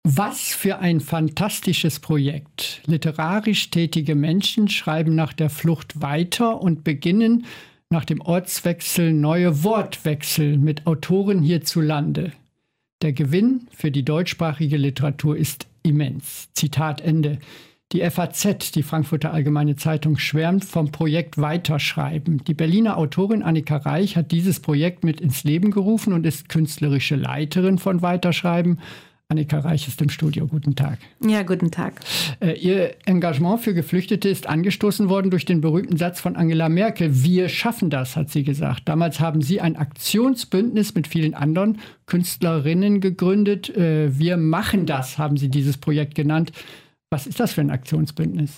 Was für ein fantastisches Projekt. Literarisch tätige Menschen schreiben nach der Flucht weiter und beginnen nach dem Ortswechsel neue Wortwechsel mit Autoren hierzulande. Der Gewinn für die deutschsprachige Literatur ist immens. Zitat Ende. Die FAZ, die Frankfurter Allgemeine Zeitung, schwärmt vom Projekt Weiterschreiben. Die Berliner Autorin Annika Reich hat dieses Projekt mit ins Leben gerufen und ist künstlerische Leiterin von Weiterschreiben. Annika Reich ist im Studio. Guten Tag. Ja, guten Tag. Ihr Engagement für Geflüchtete ist angestoßen worden durch den berühmten Satz von Angela Merkel. Wir schaffen das, hat sie gesagt. Damals haben Sie ein Aktionsbündnis mit vielen anderen Künstlerinnen gegründet. Wir machen das, haben Sie dieses Projekt genannt. Was ist das für ein Aktionsbündnis?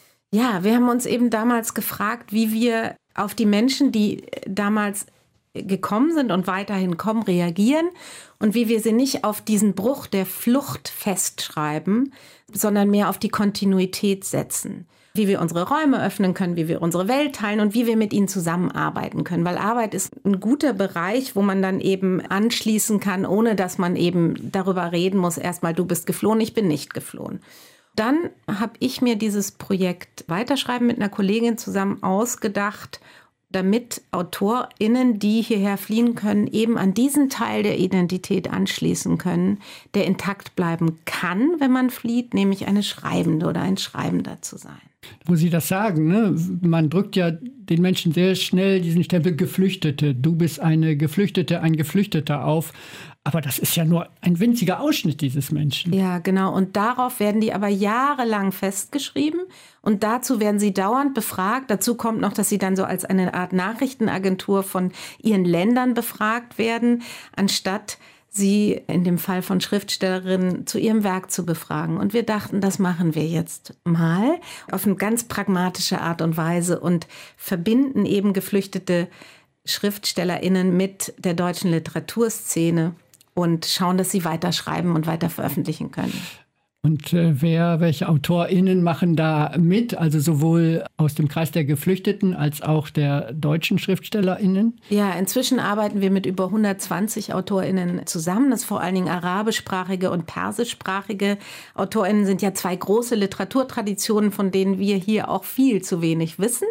Ja, wir haben uns eben damals gefragt, wie wir auf die Menschen, die damals gekommen sind und weiterhin kommen, reagieren und wie wir sie nicht auf diesen Bruch der Flucht festschreiben, sondern mehr auf die Kontinuität setzen. Wie wir unsere Räume öffnen können, wie wir unsere Welt teilen und wie wir mit ihnen zusammenarbeiten können. Weil Arbeit ist ein guter Bereich, wo man dann eben anschließen kann, ohne dass man eben darüber reden muss, erstmal du bist geflohen, ich bin nicht geflohen. Dann habe ich mir dieses Projekt Weiterschreiben mit einer Kollegin zusammen ausgedacht, damit AutorInnen, die hierher fliehen können, eben an diesen Teil der Identität anschließen können, der intakt bleiben kann, wenn man flieht, nämlich eine Schreibende oder ein Schreibender zu sein. Wo Sie das sagen, ne? Man drückt ja den Menschen sehr schnell diesen Stempel Geflüchtete. Du bist eine Geflüchtete, ein Geflüchteter auf. Aber das ist ja nur ein winziger Ausschnitt dieses Menschen. Ja, genau. Und darauf werden die aber jahrelang festgeschrieben. Und dazu werden sie dauernd befragt. Dazu kommt noch, dass sie dann so als eine Art Nachrichtenagentur von ihren Ländern befragt werden, anstatt sie in dem Fall von Schriftstellerinnen zu ihrem Werk zu befragen. Und wir dachten, das machen wir jetzt mal auf eine ganz pragmatische Art und Weise und verbinden eben geflüchtete SchriftstellerInnen mit der deutschen Literaturszene und schauen, dass sie weiter schreiben und weiter veröffentlichen können. Und welche AutorInnen machen da mit? Also sowohl aus dem Kreis der Geflüchteten als auch der deutschen SchriftstellerInnen? Ja, inzwischen arbeiten wir mit über 120 AutorInnen zusammen. Das vor allen Dingen arabischsprachige und persischsprachige AutorInnen sind ja zwei große Literaturtraditionen, von denen wir hier auch viel zu wenig wissen.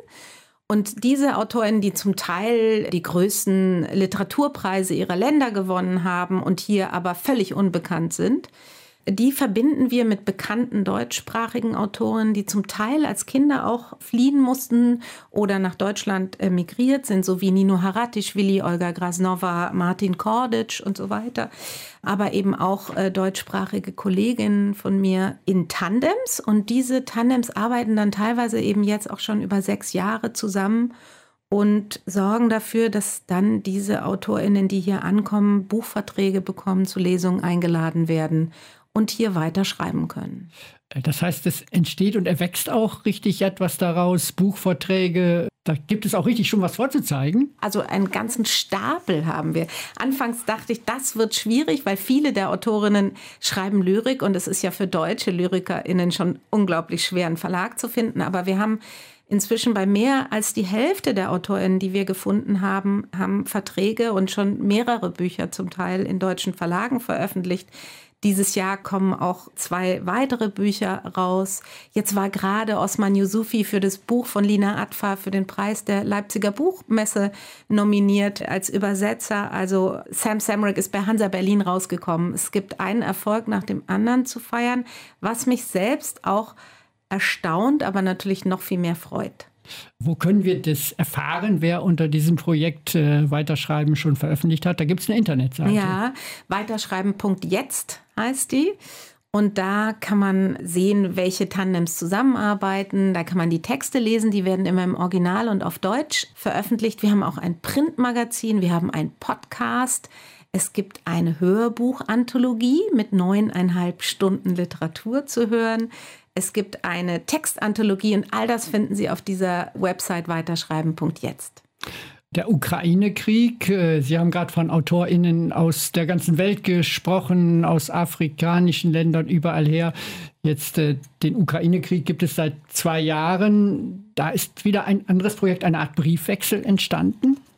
Und diese AutorInnen, die zum Teil die größten Literaturpreise ihrer Länder gewonnen haben und hier aber völlig unbekannt sind, die verbinden wir mit bekannten deutschsprachigen Autoren, die zum Teil als Kinder auch fliehen mussten oder nach Deutschland emigriert sind, so wie Nino Haratischvili, Olga Grasnova, Martin Korditsch und so weiter. Aber eben auch deutschsprachige Kolleginnen von mir in Tandems. Und diese Tandems arbeiten dann teilweise eben jetzt auch schon über 6 Jahre zusammen und sorgen dafür, dass dann diese AutorInnen, die hier ankommen, Buchverträge bekommen, zu Lesungen eingeladen werden und hier weiter schreiben können. Das heißt, es entsteht und erwächst auch richtig etwas daraus, Buchvorträge. Da gibt es auch richtig schon was vorzuzeigen. Also einen ganzen Stapel haben wir. Anfangs dachte ich, das wird schwierig, weil viele der Autorinnen schreiben Lyrik und es ist ja für deutsche LyrikerInnen schon unglaublich schwer, einen Verlag zu finden. Aber wir haben inzwischen bei mehr als die Hälfte der AutorInnen, die wir gefunden haben, haben Verträge und schon mehrere Bücher zum Teil in deutschen Verlagen veröffentlicht. Dieses Jahr kommen auch 2 weitere Bücher raus. Jetzt war gerade Osman Yusufi für das Buch von Lina Atfa für den Preis der Leipziger Buchmesse nominiert als Übersetzer. Also Sam Semrick ist bei Hansa Berlin rausgekommen. Es gibt einen Erfolg nach dem anderen zu feiern, was mich selbst auch erstaunt, aber natürlich noch viel mehr freut. Wo können wir das erfahren, wer unter diesem Projekt Weiterschreiben schon veröffentlicht hat? Da gibt es eine Internetseite. Ja, weiterschreiben.jetzt heißt die. Und da kann man sehen, welche Tandems zusammenarbeiten. Da kann man die Texte lesen, die werden immer im Original und auf Deutsch veröffentlicht. Wir haben auch ein Printmagazin, wir haben einen Podcast. Es gibt eine Hörbuchanthologie mit 9,5 Stunden Literatur zu hören. Es gibt eine Textanthologie und all das finden Sie auf dieser Website weiterschreiben.jetzt. Der Ukraine-Krieg, Sie haben gerade von AutorInnen aus der ganzen Welt gesprochen, aus afrikanischen Ländern, überall her. Jetzt den Ukraine-Krieg gibt es seit 2 Jahren. Da ist wieder ein anderes Projekt, eine Art Briefwechsel entstanden.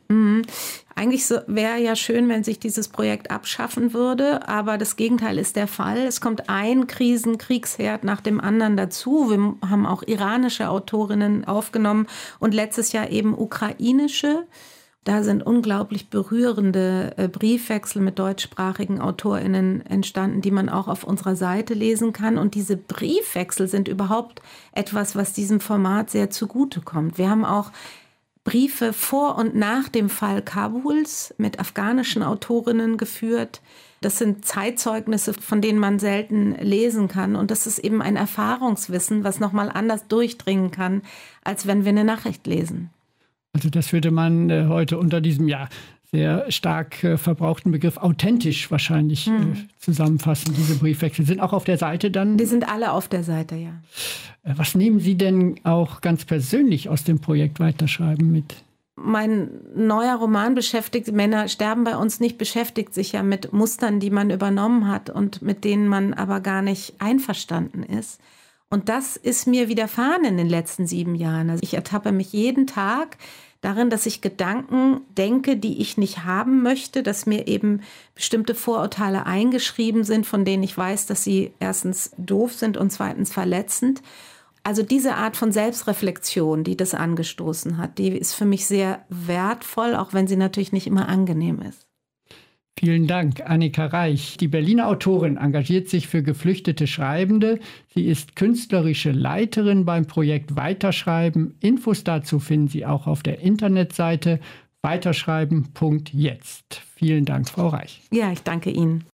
Eigentlich wäre ja schön, wenn sich dieses Projekt abschaffen würde, aber das Gegenteil ist der Fall. Es kommt ein Kriegsherd nach dem anderen dazu. Wir haben auch iranische Autorinnen aufgenommen und letztes Jahr eben ukrainische. Da sind unglaublich berührende Briefwechsel mit deutschsprachigen AutorInnen entstanden, die man auch auf unserer Seite lesen kann. Und diese Briefwechsel sind überhaupt etwas, was diesem Format sehr zugutekommt. Wir haben auch Briefe vor und nach dem Fall Kabuls mit afghanischen Autorinnen geführt. Das sind Zeitzeugnisse, von denen man selten lesen kann. Und das ist eben ein Erfahrungswissen, was nochmal anders durchdringen kann, als wenn wir eine Nachricht lesen. Also das würde man heute unter diesem sehr stark verbrauchten Begriff authentisch wahrscheinlich zusammenfassen. Diese Briefwechsel sind auch auf der Seite dann? Die sind alle auf der Seite, ja. Was nehmen Sie denn auch ganz persönlich aus dem Projekt Weiterschreiben mit? Mein neuer Roman Männer sterben bei uns nicht, beschäftigt sich ja mit Mustern, die man übernommen hat und mit denen man aber gar nicht einverstanden ist. Und das ist mir widerfahren in den letzten 7 Jahren. Also ich ertappe mich jeden Tag darin, dass ich Gedanken denke, die ich nicht haben möchte, dass mir eben bestimmte Vorurteile eingeschrieben sind, von denen ich weiß, dass sie erstens doof sind und zweitens verletzend. Also diese Art von Selbstreflexion, die das angestoßen hat, die ist für mich sehr wertvoll, auch wenn sie natürlich nicht immer angenehm ist. Vielen Dank, Annika Reich. Die Berliner Autorin engagiert sich für geflüchtete Schreibende. Sie ist künstlerische Leiterin beim Projekt Weiterschreiben. Infos dazu finden Sie auch auf der Internetseite weiterschreiben.jetzt. Vielen Dank, Frau Reich. Ja, ich danke Ihnen.